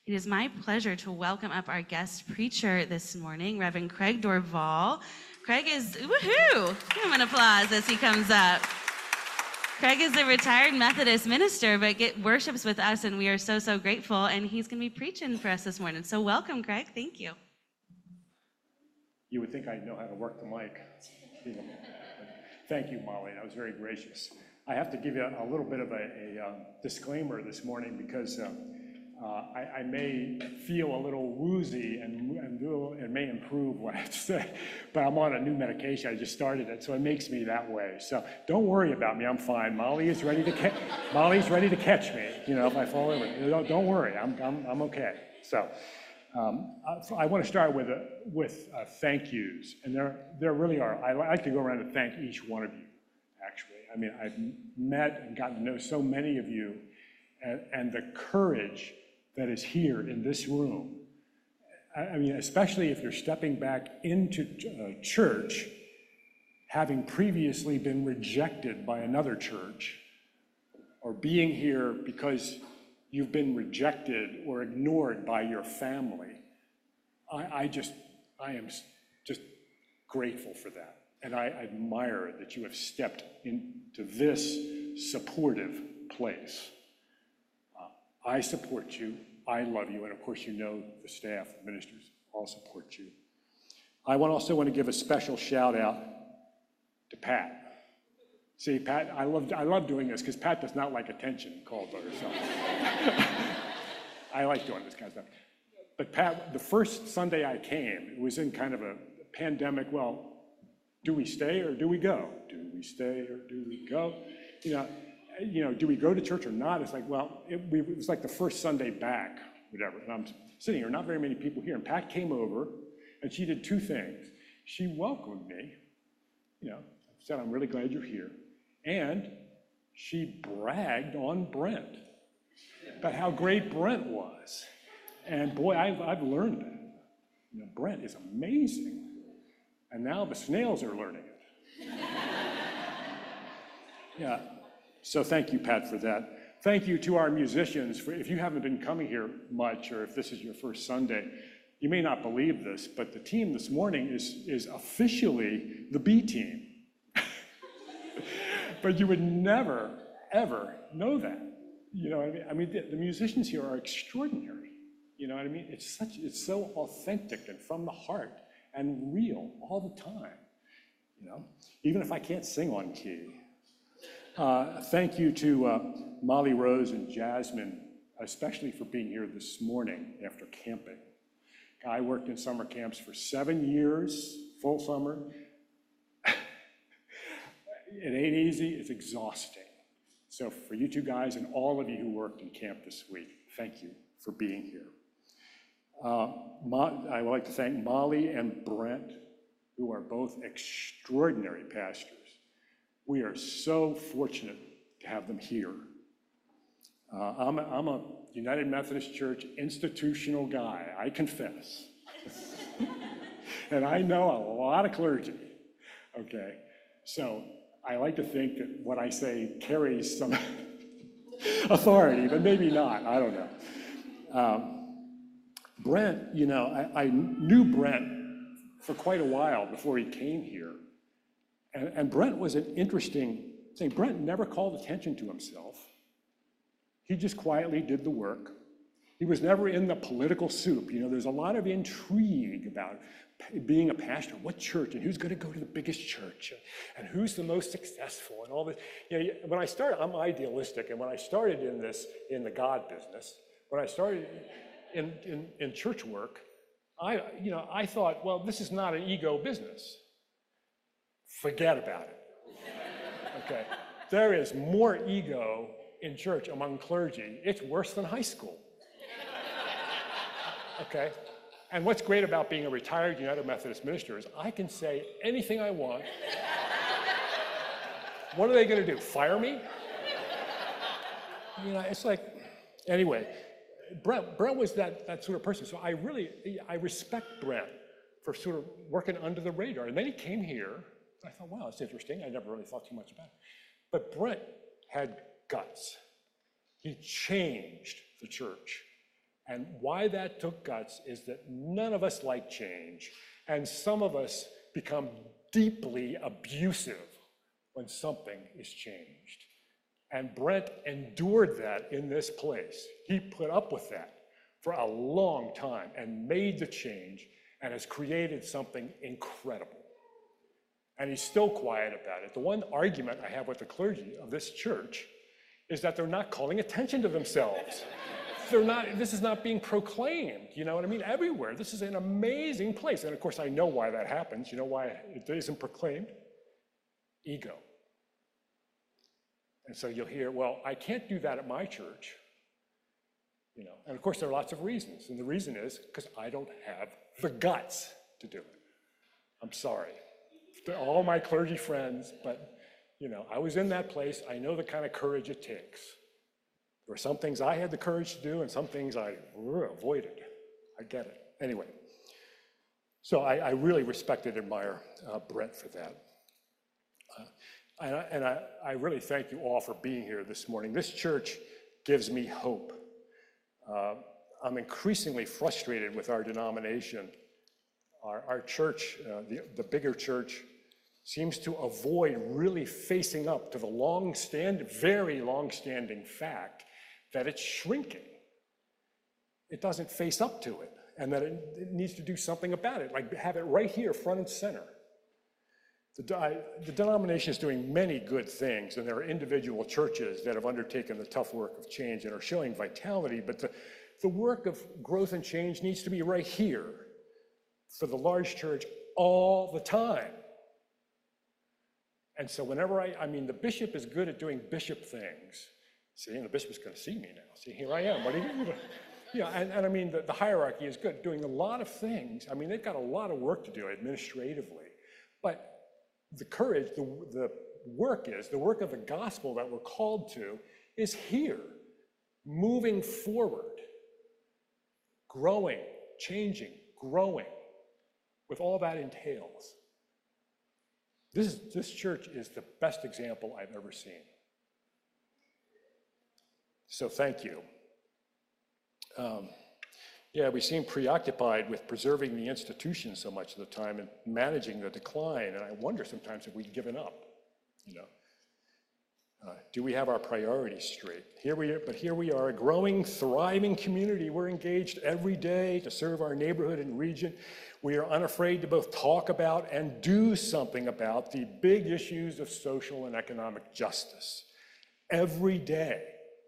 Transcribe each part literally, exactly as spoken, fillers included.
It is my pleasure to welcome up our guest preacher this morning, Reverend Craig Dorval. Craig is, woohoo! Give him an applause as he comes up. Craig is a retired Methodist minister, but get, worships with us, and we are so, so grateful, and he's going to be preaching for us this morning. So welcome, Craig. Thank you. You would think I know how to work the mic. Thank you, Molly. That was very gracious. I have to give you a, a little bit of a, a um, disclaimer this morning because uh, uh, I, I may feel a little woozy and, and, do, and may improve what I have to say, but I'm on a new medication. I just started it, so it makes me that way. So don't worry about me. I'm fine. Molly is ready to ca- Molly's ready to catch me. You know, if I fall over, don't, don't worry. I'm, I'm, I'm okay. So. Um, I, I want to start with, a, with uh, thank yous, and there, there really are. I like to go around and thank each one of you, actually. I mean, I've met and gotten to know so many of you, and, and the courage that is here in this room. I, I mean, especially if you're stepping back into uh, church, having previously been rejected by another church, or being here because you've been rejected or ignored by your family. I, I just, I am just grateful for that. And I admire that you have stepped into this supportive place. Uh, I support you, I love you, and of course you know the staff, the ministers all support you. I want also want to give a special shout out to Pat. See, Pat, I love, I love doing this because Pat does not like attention called by herself. I like doing this kind of stuff. But Pat, the first Sunday I came, it was in kind of a pandemic, well, do we stay or do we go? Do we stay or do we go? You know, you know, do we go to church or not? It's like, well, it, we, it was like the first Sunday back, whatever. And I'm sitting here, not very many people here, and Pat came over and she did two things. She welcomed me, you know, said, I'm really glad you're here. And she bragged on Brent about how great Brent was. And boy, I've, I've learned that. You know, Brent is amazing. And now the snails are learning it. Yeah, so thank you, Pat, for that. Thank you to our musicians. For, if you haven't been coming here much, or if this is your first Sunday, you may not believe this, but the team this morning is, is officially the B team. But you would never, ever know that. You know what I mean? I mean, the, the musicians here are extraordinary. You know what I mean? It's such, it's so authentic and from the heart and real all the time. You know, even if I can't sing on key. Uh, thank you to uh, Molly Rose and Jasmine, especially for being here this morning after camping. I worked in summer camps for seven years, full summer. It ain't easy, it's exhausting. So for you two guys and all of you who worked in camp this week, thank you for being here. Uh, Mo- I would like to thank Molly and Brent, who are both extraordinary pastors. We are so fortunate to have them here. Uh, I'm, a, I'm a United Methodist Church institutional guy, I confess. And I know a lot of clergy, okay? So I like to think that what I say carries some authority, but maybe not, I don't know. Um, Brent, you know, I, I knew Brent for quite a while before he came here. And, and Brent was an interesting thing. Brent never called attention to himself. He just quietly did the work. He was never in the political soup. You know, there's a lot of intrigue about being a pastor, what church, and who's going to go to the biggest church, and, and who's the most successful, and all this. You know, when I started, I'm idealistic, and when I started in this, in the God business, when I started in, in, in church work, I, you know, I thought, well, this is not an ego business. Forget about it. Okay, there is more ego in church among clergy. It's worse than high school. Okay. And what's great about being a retired United Methodist minister is I can say anything I want. What are they going to do? Fire me? You know, it's like, anyway, Brent, Brent was that, that sort of person. So I really, I respect Brent for sort of working under the radar. And then he came here. I thought, wow, that's interesting. I never really thought too much about it. But Brent had guts. He changed the church. And why that took guts is that none of us like change, and some of us become deeply abusive when something is changed. And Brent endured that in this place. He put up with that for a long time and made the change and has created something incredible. And he's still quiet about it. The one argument I have with the clergy of this church is that they're not calling attention to themselves. They're not, this is not being proclaimed, you know what I mean? Everywhere. This is an amazing place. And of course, I know why that happens. You know why it isn't proclaimed? Ego. And so you'll hear, well, I can't do that at my church. You know, and of course, there are lots of reasons. And the reason is because I don't have the guts to do it. I'm sorry to all my clergy friends, but you know, I was in that place. I know the kind of courage it takes. There were some things I had the courage to do and some things I avoided. I get it. Anyway, so I, I really respect and admire uh, Brent for that. Uh, and I, and I, I really thank you all for being here this morning. This church gives me hope. Uh, I'm increasingly frustrated with our denomination. Our, our church, uh, the, the bigger church, seems to avoid really facing up to the long-stand, very long-standing fact that it's shrinking. It doesn't face up to it, and that it, it needs to do something about it, like have it right here, front and center. The, the denomination is doing many good things, and there are individual churches that have undertaken the tough work of change and are showing vitality, but the, the work of growth and change needs to be right here for the large church all the time. And so whenever I, I mean, the bishop is good at doing bishop things. See, and the bishop's gonna see me now. See, here I am, what are you gonna, yeah, and, and I mean, the, the hierarchy is good, doing a lot of things. I mean, they've got a lot of work to do administratively, but the courage, the, the work is, the work of the gospel that we're called to is here, moving forward, growing, changing, growing, with all that entails. This, is, this church is the best example I've ever seen. So thank you. Um, yeah, we seem preoccupied with preserving the institution so much of the time and managing the decline, and I wonder sometimes if we've given up, you know. Uh, do we have our priorities straight? Here we are, but here we are, a growing, thriving community. We're engaged every day to serve our neighborhood and region. We are unafraid to both talk about and do something about the big issues of social and economic justice every day.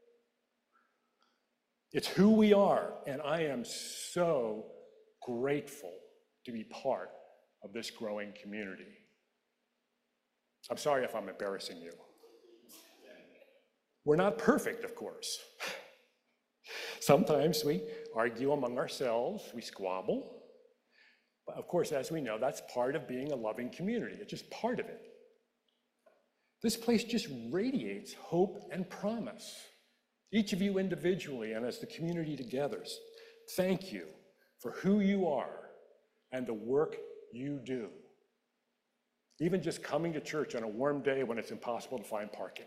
It's who we are, and I am so grateful to be part of this growing community. I'm sorry if I'm embarrassing you. We're not perfect, of course. Sometimes we argue among ourselves, we squabble. But of course, as we know, that's part of being a loving community. It's just part of it. This place just radiates hope and promise. Each of you individually and as the community together, thank you for who you are and the work you do. Even just coming to church on a warm day when it's impossible to find parking.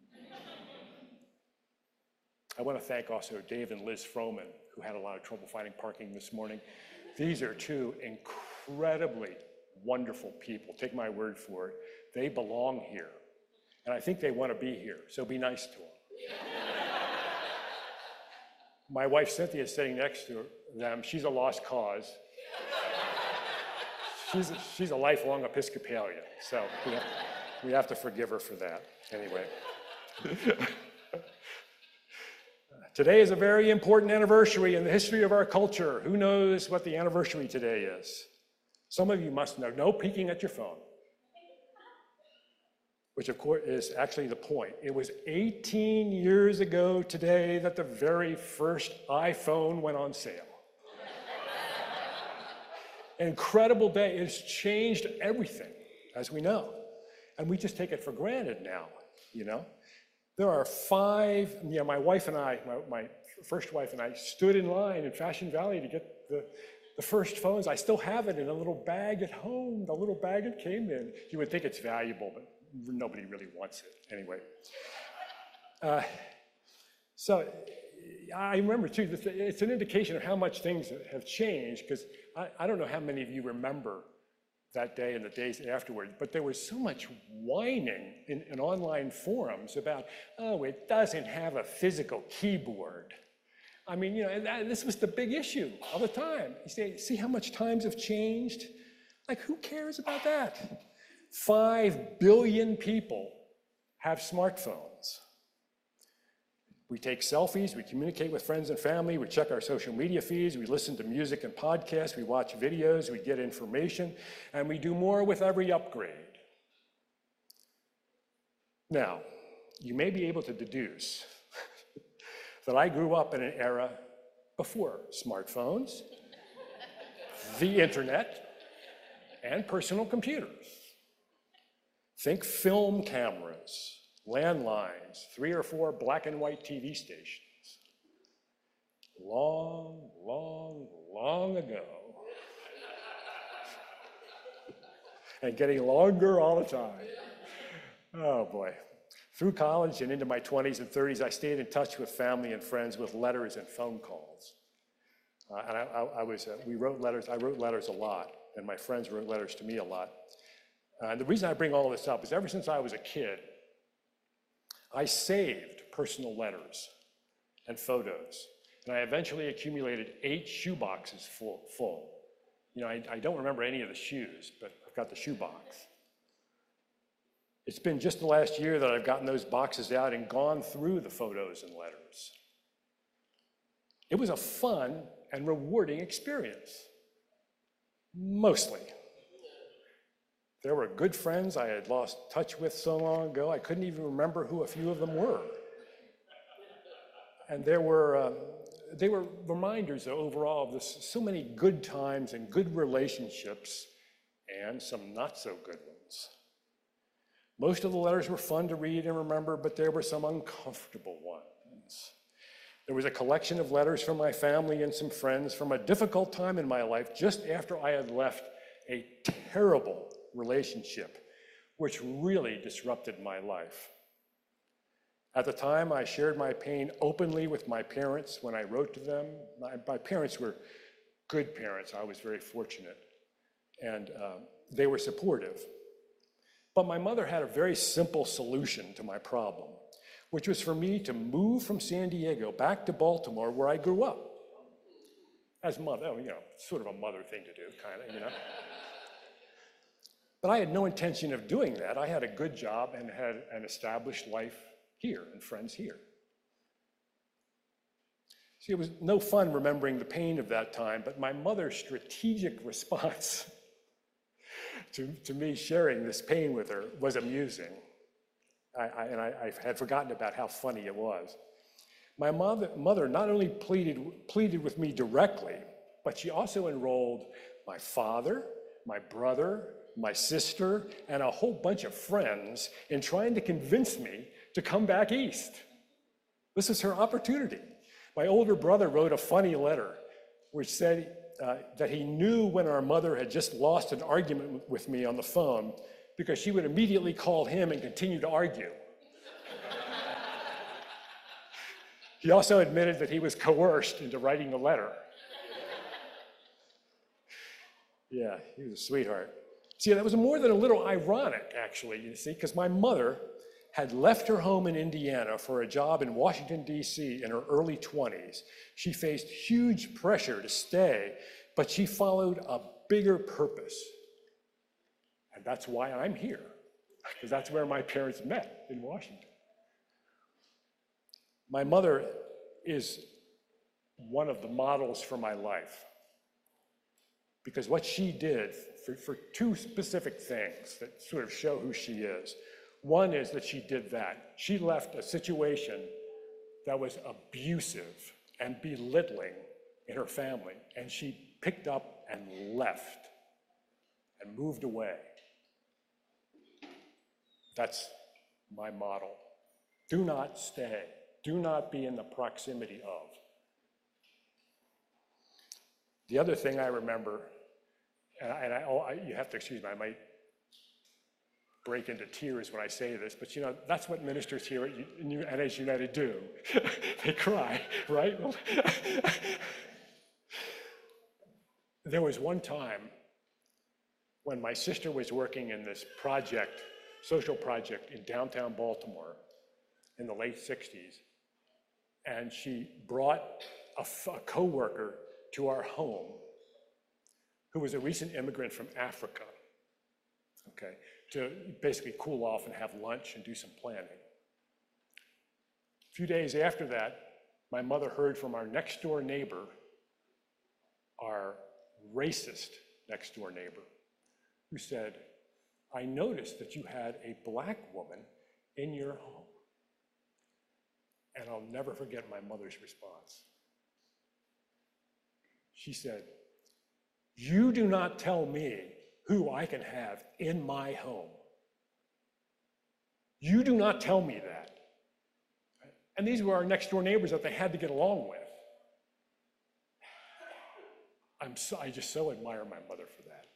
I want to thank also Dave and Liz Froman, who had a lot of trouble finding parking this morning. These are two incredibly wonderful people. Take my word for it. They belong here. And I think they want to be here, so be nice to them. My wife Cynthia is sitting next to them. She's a lost cause. She's a, she's a lifelong Episcopalian, so we have, we have to forgive her for that. Anyway. Today is a very important anniversary in the history of our culture. Who knows what the anniversary today is? Some of you must know. No peeking at your phone. Which of course is actually the point. It was eighteen years ago today that the very first iPhone went on sale. Incredible day. It's changed everything, as we know. And we just take it for granted now, you know? There are five, yeah, my wife and I, my, my first wife and I stood in line in Fashion Valley to get the, the first phones. I still have it in a little bag at home, the little bag it came in. You would think it's valuable, but nobody really wants it anyway. Uh, so I remember too, that it's an indication of how much things have changed, because I, I don't know how many of you remember that day and the days afterward, but there was so much whining in, in online forums about, oh, it doesn't have a physical keyboard. I mean, you know, that, this was the big issue all the time. You say, see how much times have changed? Like, who cares about that? Five billion people have smartphones. We take selfies, we communicate with friends and family, we check our social media feeds, we listen to music and podcasts, we watch videos, we get information, and we do more with every upgrade. Now, you may be able to deduce that I grew up in an era before smartphones, the internet, and personal computers. Think film cameras, landlines, three or four black and white T V stations. Long, long, long ago. And getting longer all the time. Oh boy. Through college and into my twenties and thirties, I stayed in touch with family and friends with letters and phone calls. Uh, and I, I, I was, uh, we wrote letters, I wrote letters a lot, and my friends wrote letters to me a lot. Uh, and the reason I bring all of this up is ever since I was a kid, I saved personal letters and photos, and I eventually accumulated eight shoe boxes full. full. You know, I, I don't remember any of the shoes, but I've got the shoe box. It's been just the last year that I've gotten those boxes out and gone through the photos and letters. It was a fun and rewarding experience, mostly. There were good friends I had lost touch with so long ago, I couldn't even remember who a few of them were. And there were, um, they were reminders overall of this, so many good times and good relationships, and some not so good ones. Most of the letters were fun to read and remember, but there were some uncomfortable ones. There was a collection of letters from my family and some friends from a difficult time in my life just after I had left a terrible relationship, which really disrupted my life. At the time, I shared my pain openly with my parents when I wrote to them. My, my parents were good parents. I was very fortunate, and uh, they were supportive. But my mother had a very simple solution to my problem, which was for me to move from San Diego back to Baltimore, where I grew up. As mother, you know, sort of a mother thing to do, kind of, you know. But I had no intention of doing that. I had a good job and had an established life here and friends here. See, it was no fun remembering the pain of that time, but my mother's strategic response to, to me sharing this pain with her was amusing. I, I, and I, I had forgotten about how funny it was. My mother, mother not only pleaded, pleaded with me directly, but she also enrolled my father, my brother, my sister, and a whole bunch of friends in trying to convince me to come back east. This is her opportunity. My older brother wrote a funny letter which said uh, that he knew when our mother had just lost an argument with me on the phone because she would immediately call him and continue to argue. He also admitted that he was coerced into writing the letter. Yeah, he was a sweetheart. See, that was more than a little ironic, actually, you see, because my mother had left her home in Indiana for a job in Washington, D C in her early twenties. She faced huge pressure to stay, but she followed a bigger purpose. And that's why I'm here, because that's where my parents met, in Washington. My mother is one of the models for my life, because what she did for, for two specific things that sort of show who she is. One is that she did that. She left a situation that was abusive and belittling in her family, and she picked up and left and moved away. That's my model. Do not stay. Do not be in the proximity of. The other thing I remember, and I, and I, oh, I you have to excuse me, I might break into tears when I say this, but you know, that's what ministers here at, U- at N H United do. They cry, right? Well, there was one time when my sister was working in this project, social project in downtown Baltimore in the late sixties, and she brought a, f- a coworker to our home who was a recent immigrant from Africa, okay, to basically cool off and have lunch and do some planning. A few days after that, my mother heard from our next door neighbor, our racist next door neighbor, who said, I noticed that you had a black woman in your home. And I'll never forget my mother's response. She said, you do not tell me who I can have in my home. You do not tell me that. And these were our next door neighbors that they had to get along with. I'm so, I just so admire my mother for that.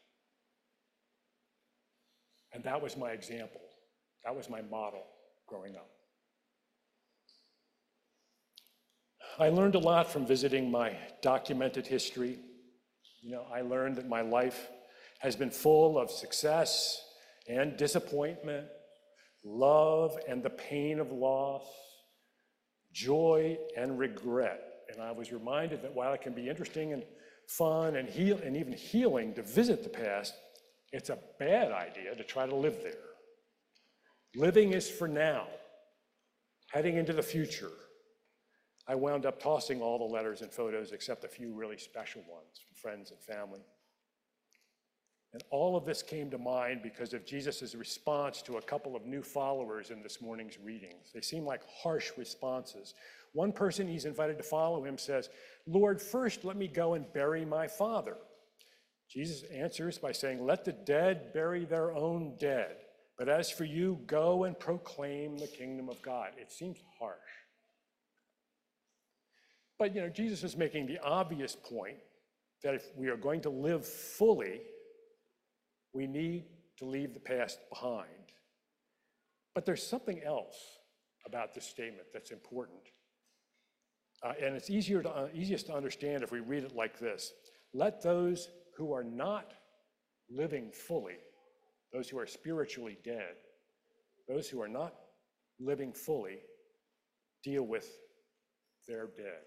And that was my example. That was my model growing up. I learned a lot from visiting my documented history. You know, I learned that my life has been full of success and disappointment, love and the pain of loss, joy and regret. And I was reminded that while it can be interesting and fun and heal and even healing to visit the past, it's a bad idea to try to live there. Living is for now, heading into the future. I wound up tossing all the letters and photos except a few really special ones from friends and family. And all of this came to mind because of Jesus' response to a couple of new followers in this morning's readings. They seem like harsh responses. One person he's invited to follow him says, Lord, first let me go and bury my father. Jesus answers by saying, let the dead bury their own dead. But as for you, go and proclaim the kingdom of God. It seems harsh. But, you know, Jesus is making the obvious point that if we are going to live fully, we need to leave the past behind. But there's something else about this statement that's important. Uh, and it's easier to, uh, easiest to understand if we read it like this. Let those who are not living fully, those who are spiritually dead, those who are not living fully, deal with their dead.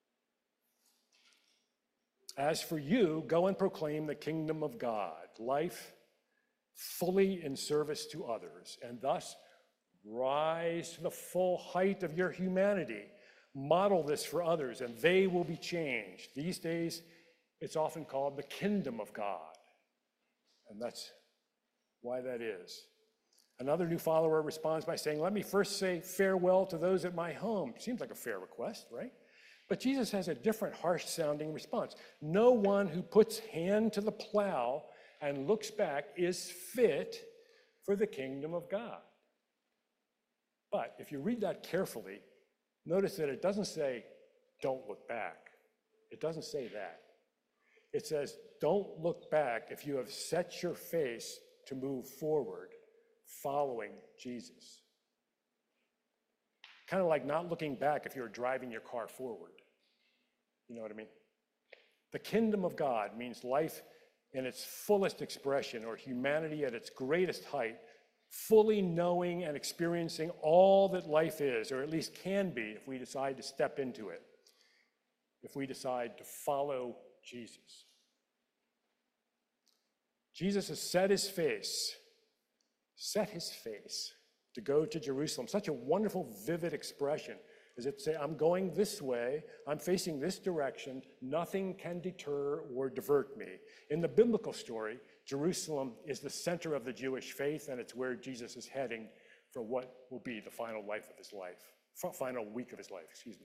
As for you, go and proclaim the kingdom of God, life fully in service to others, and thus rise to the full height of your humanity. Model this for others, and they will be changed. These days, it's often called the kingdom of God, and that's why that is. Another new follower responds by saying, let me first say farewell to those at my home. Seems like a fair request, right? But Jesus has a different harsh-sounding response. No one who puts hand to the plow and looks back is fit for the kingdom of God. But if you read that carefully, notice that it doesn't say, don't look back. It doesn't say that. It says, don't look back if you have set your face to move forward following Jesus. Kind of like not looking back if you're driving your car forward. You know what I mean? The kingdom of God means life in its fullest expression, or humanity at its greatest height, fully knowing and experiencing all that life is, or at least can be if we decide to step into it, if we decide to follow Jesus. Jesus has set his face, set his face to go to Jerusalem. Such a wonderful, vivid expression. As it say, I'm going this way, I'm facing this direction, nothing can deter or divert me. In the biblical story, Jerusalem is the center of the Jewish faith, and it's where Jesus is heading for what will be the final life of his life, final week of his life, excuse me.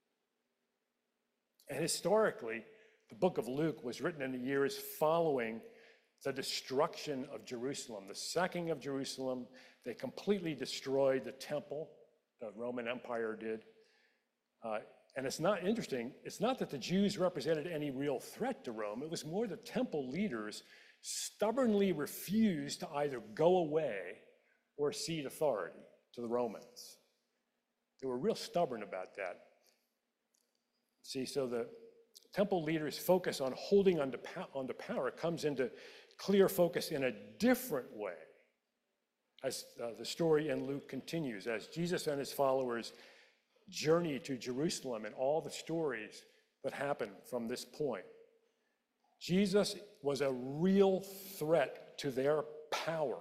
And historically, the book of Luke was written in the years following the destruction of Jerusalem, the sacking of Jerusalem. They completely destroyed the temple, the Roman Empire did. Uh, and it's not interesting, it's not that the Jews represented any real threat to Rome, it was more the temple leaders stubbornly refused to either go away or cede authority to the Romans. They were real stubborn about that. See, so the temple leaders' focus on holding onto, onto power comes into clear focus in a different way as uh, the story in Luke continues, as Jesus and his followers journey to Jerusalem and all the stories that happen from this point. Jesus was a real threat to their power.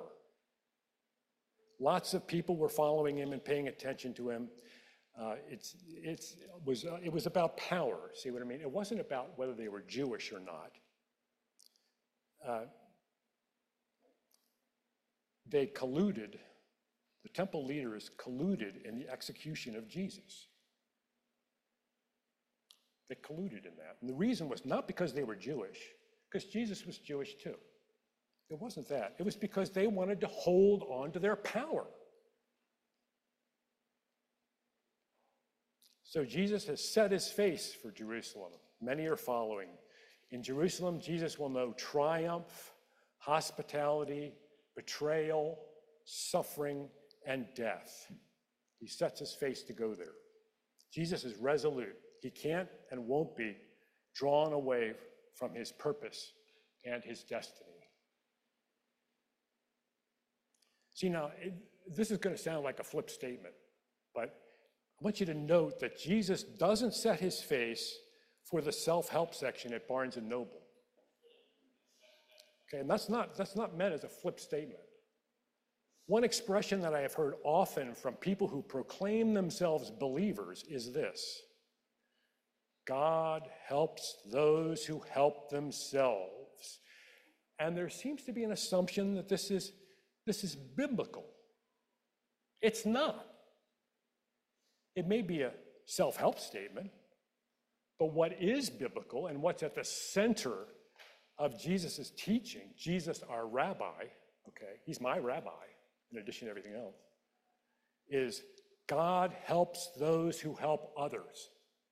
Lots of people were following him and paying attention to him. Uh, it's, it's, it, was, uh, it was about power, see what I mean? It wasn't about whether they were Jewish or not. Uh, they colluded, the temple leaders colluded in the execution of Jesus. They colluded in that. And the reason was not because they were Jewish, because Jesus was Jewish too. It wasn't that. It was because they wanted to hold on to their power. So Jesus has set his face for Jerusalem. Many are following. In Jerusalem, Jesus will know triumph, hospitality, betrayal, suffering, and death. He sets his face to go there. Jesus is resolute. He can't and won't be drawn away from his purpose and his destiny. See, now, it, this is going to sound like a flip statement, but I want you to note that Jesus doesn't set his face for the self-help section at Barnes and Noble. Okay, and that's not, that's not meant as a flip statement. One expression that I have heard often from people who proclaim themselves believers is this: God helps those who help themselves. And there seems to be an assumption that this is, this is biblical. It's not. It may be a self-help statement, but what is biblical and what's at the center of Jesus' teaching, Jesus, our rabbi, okay, he's my rabbi in addition to everything else, is God helps those who help others.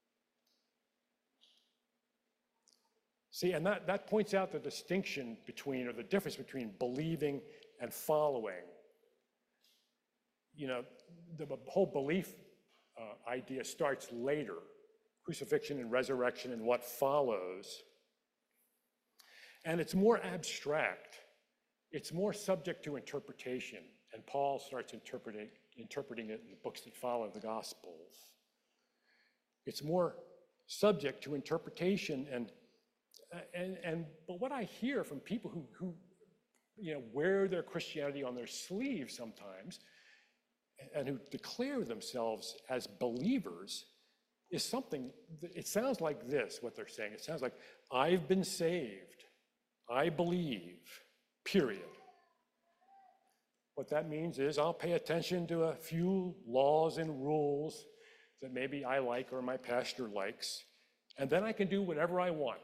See, and that, that points out the distinction between, or the difference between believing and following. You know, the whole belief uh, idea starts later, crucifixion and resurrection and what follows. And it's more abstract. It's more subject to interpretation. And Paul starts interpreting, interpreting it in the books that follow the Gospels. It's more subject to interpretation and And, and but what I hear from people who, who you know, wear their Christianity on their sleeve sometimes and who declare themselves as believers is something, it sounds like this, what they're saying. It sounds like, I've been saved, I believe, period. What that means is I'll pay attention to a few laws and rules that maybe I like or my pastor likes, and then I can do whatever I want.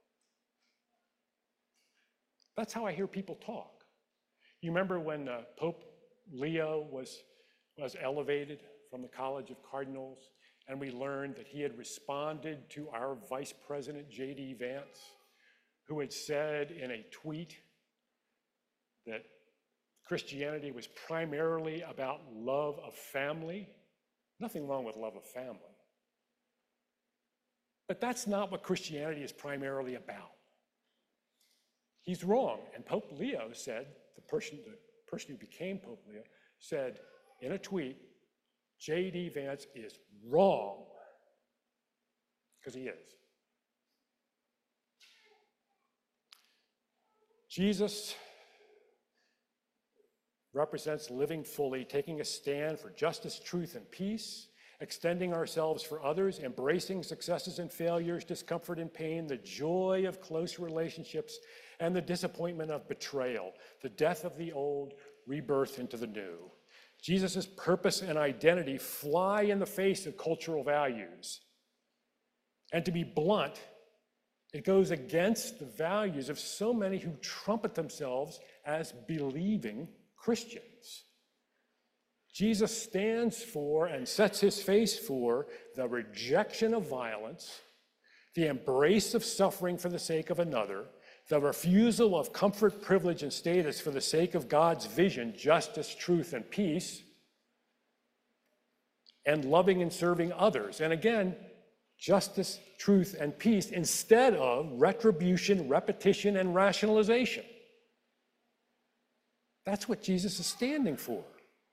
That's how I hear people talk. You remember when uh, Pope Leo was, was elevated from the College of Cardinals, and we learned that he had responded to our Vice President, J D Vance, who had said in a tweet that Christianity was primarily about love of family. Nothing wrong with love of family. But that's not what Christianity is primarily about. He's wrong. And Pope Leo said, the person, the person who became Pope Leo, said in a tweet, J D Vance is wrong. Because he is. Jesus represents living fully, taking a stand for justice, truth, and peace, extending ourselves for others, embracing successes and failures, discomfort and pain, the joy of close relationships, and the disappointment of betrayal, the death of the old, rebirth into the new. Jesus' purpose and identity fly in the face of cultural values. And to be blunt, it goes against the values of so many who trumpet themselves as believing Christians. Jesus stands for and sets his face for the rejection of violence, the embrace of suffering for the sake of another, The refusal of comfort, privilege, and status for the sake of God's vision, justice, truth, and peace, and loving and serving others. And again, justice, truth, and peace instead of retribution, repetition, and rationalization. That's what Jesus is standing for.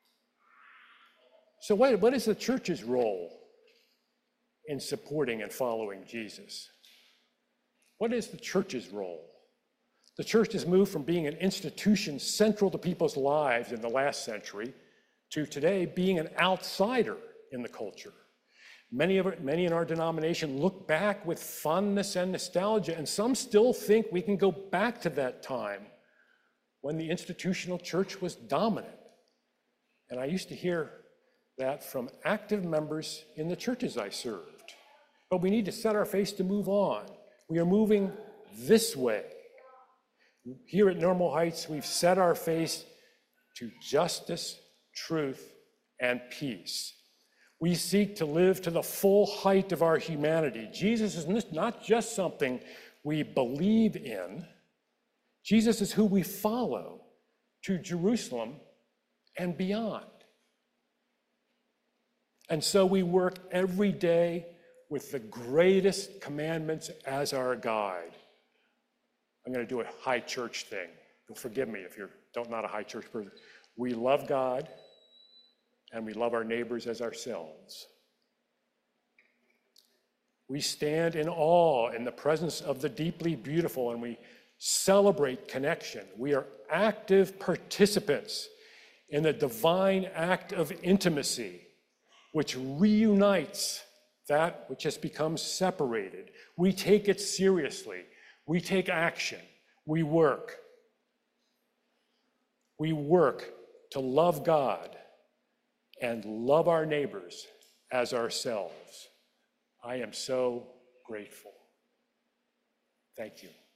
So what, what is the church's role in supporting and following Jesus? What is the church's role? The church has moved from being an institution central to people's lives in the last century to today being an outsider in the culture. Many, of our, many in our denomination look back with fondness and nostalgia, and some still think we can go back to that time when the institutional church was dominant. And I used to hear that from active members in the churches I served. But we need to set our face to move on. We are moving this way. Here at Normal Heights, we've set our face to justice, truth, and peace. We seek to live to the full height of our humanity. Jesus is not just something we believe in. Jesus is who we follow to Jerusalem and beyond. And so we work every day with the greatest commandments as our guide. I'm going to do a high church thing. You'll forgive me if you're don't, not a high church person. We love God and we love our neighbors as ourselves. We stand in awe in the presence of the deeply beautiful and we celebrate connection. We are active participants in the divine act of intimacy, which reunites that which has become separated. We take it seriously. We take action. We work. We work to love God and love our neighbors as ourselves. I am so grateful. Thank you.